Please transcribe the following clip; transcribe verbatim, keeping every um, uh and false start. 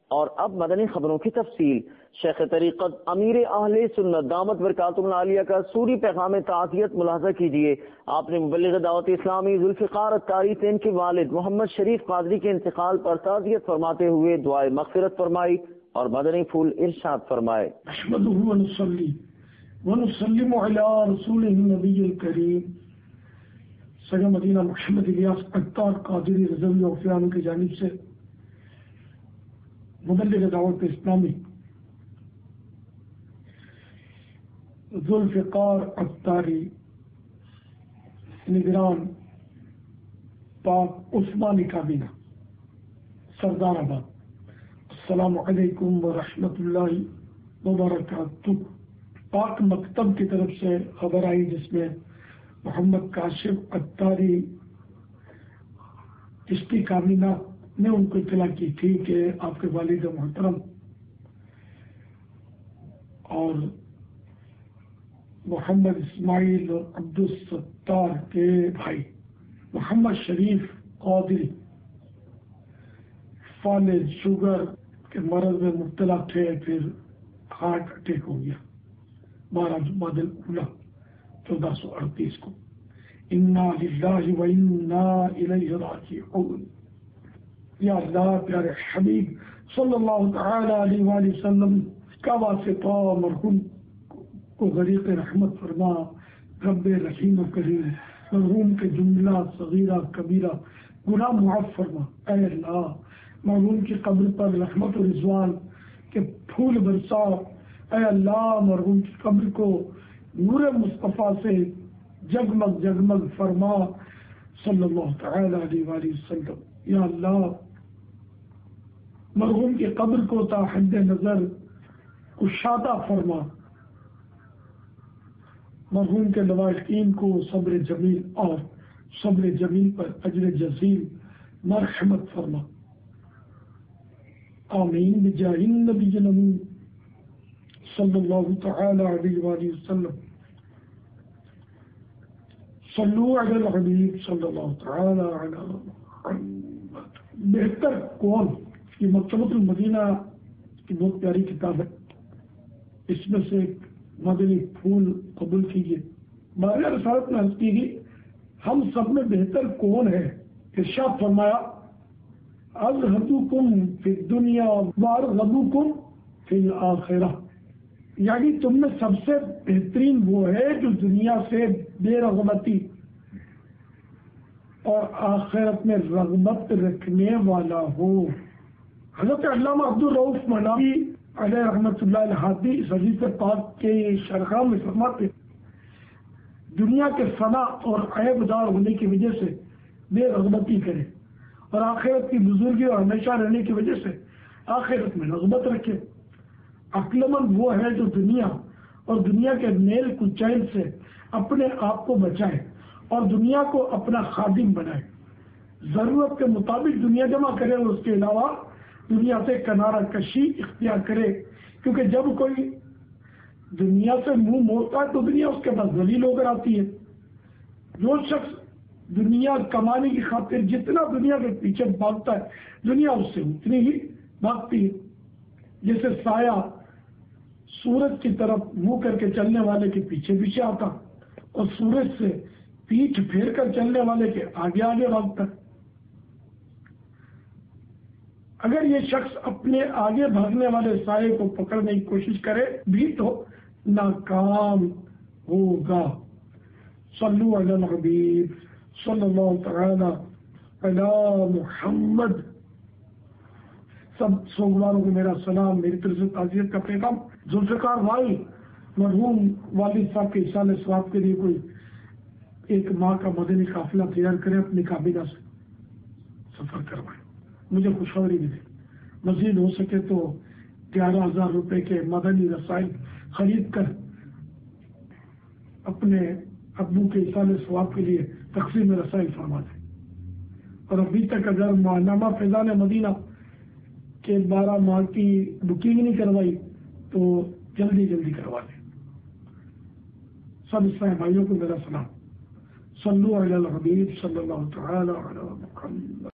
اور اب مدنی خبروں کی تفصیل۔ شیخ طریقت امیر اہل سنت دامت برکاتہم العالیہ کا سوری پیغام تعزیت ملاحظہ کیجیے۔ آپ نے مبلغ دعوت اسلامی ذوالفقار اتاری تین کے والد محمد شریف قادری کے انتقال پر تعزیت فرماتے ہوئے دعائے مغفرت فرمائی اور مدنی پھول ارشاد فرمائے۔ نحمدہ ونصلی ونسلم علی رسولہ النبی الکریم سید مدینہ محمد الیاس اتار قادری رضوی عفیان کی جانب سے مبلغ دعوت اسلامی ذوالفقار اتاری نگران پاک عثمانی کابینہ سردار آباد، السلام علیکم ورحمۃ اللہ وبرکاتہ۔ پاک مکتب کی طرف سے خبر آئی جس میں محمد کاشف اتاری چشتی کابینہ نے ان کو اطلاع کی تھی کہ آپ کے والد محترم اور محمد اسماعیل اور عبدالستار کے بھائی محمد شریف قادری فالج شوگر کے مرض میں مبتلا تھے، پھر ہارٹ اٹیک ہو گیا بارہ جمادی الاولیٰ چودہ سو اڑتیس کو۔ انا للہ و انا الیہ راجعون۔ یا اللہ پیارے حبیب صلی اللہ تعالی علیہ وآلہ وسلم کا واسطہ مرحوم کو غریق رحمت فرما، رب رحیم و کریم مرحوم کے جملہ صغیرہ کبیرہ گناہ معاف فرما۔ اے اللہ مرحوم کی قبر پر رحمت و رضوان کے پھول برسا۔ اے اللہ مرحوم کی قبر کو نور مصطفیٰ سے جگمگ جگمگ فرما صلی اللہ تعالی علیہ وآلہ وسلم۔ یا اللہ مرحوم کی قبر کو تا حد نظر کشادہ فرما، مرحوم کے لواحقین کو صبر جمیل اور صبر جمیل پر اجر جزیل مرحمت فرما۔ آمین بجاہ النبی الامین صلی اللہ تعالی علیہ وآلہ وسلم۔ صلو علی الحبیب صلی اللہ تعالی علی محمد۔ بہتر کون، یہ مکتبۃ المدینہ کی بہت پیاری کتاب ہے، اس میں سے ایک مدنی پھول قبول کیجیے۔ بارہ رسالت میں عرض کی گئی ہم سب میں بہتر کون ہے؟ ارشاد فرمایا اذہبکم فی الدنیا وارغبکم فی الآخرہ، یعنی تم میں سب سے بہترین وہ ہے جو دنیا سے بے رغبتی اور آخرت میں رغبت رکھنے والا ہو۔ حضرت علامہ عبدالرؤف مناوی علیہ رحمۃ اللہ الہادی اس حدیث پاک کے شرح میں فرماتے دنیا کے فنا اور عیب دار ہونے کی وجہ سے بے رغبتی کرے اور آخرت کی بزرگی اور ہمیشہ رہنے کی وجہ سے آخرت میں رغبت رکھے۔ عقلمند وہ ہے جو دنیا اور دنیا کے میل کچیل سے اپنے آپ کو بچائے اور دنیا کو اپنا خادم بنائے، ضرورت کے مطابق دنیا جمع کرے اور اس کے علاوہ دنیا سے کنارہ کشی اختیار کرے، کیونکہ جب کوئی دنیا سے منہ موڑتا ہے تو دنیا اس کے پاس ذلیل ہو کر آتی ہے۔ جو شخص دنیا کمانے کی خاطر جتنا دنیا کے پیچھے بھاگتا ہے دنیا اس سے اتنی ہی بھاگتی ہے۔ جیسے سایہ سورج کی طرف منہ کر کے چلنے والے کے پیچھے پیچھے آتا اور سورج سے پیٹھ پھیر کر چلنے والے کے آگے آگے بھاگتا ہے۔ اگر یہ شخص اپنے آگے بھاگنے والے سائے کو پکڑنے کی کوشش کرے بھی تو ناکام ہوگا۔ صلو علی الحبیب صلی اللہ تعالی علی محمد۔ سب سوگواروں کو میرا سلام، میری طرف سے تعزیت کا پیغام۔ ذوالفقار بھائی مرحوم والد صاحب کے اصال ثواب کے لیے کوئی ایک ماہ کا مدنی قافلہ تیار کریں، اپنی کابینہ سے سفر کروائیں، مجھے خوشخبری ملی۔ مزید ہو سکے تو گیارہ ہزار روپے کے مدنی رسائل خرید کر اپنے ابو کے اصال ثواب کے لیے تقسیم رسائل فرما دیں۔ اور ابھی تک اگر ماہنامہ فیضان مدینہ کے بارہ ماہ کی بکنگ نہیں کروائی تو جلدی جلدی کروا لیں۔ سب اسلامی بھائیوں کو میرا سلام۔ صلو علی الحبیب صلی اللہ تعالی علی محمد۔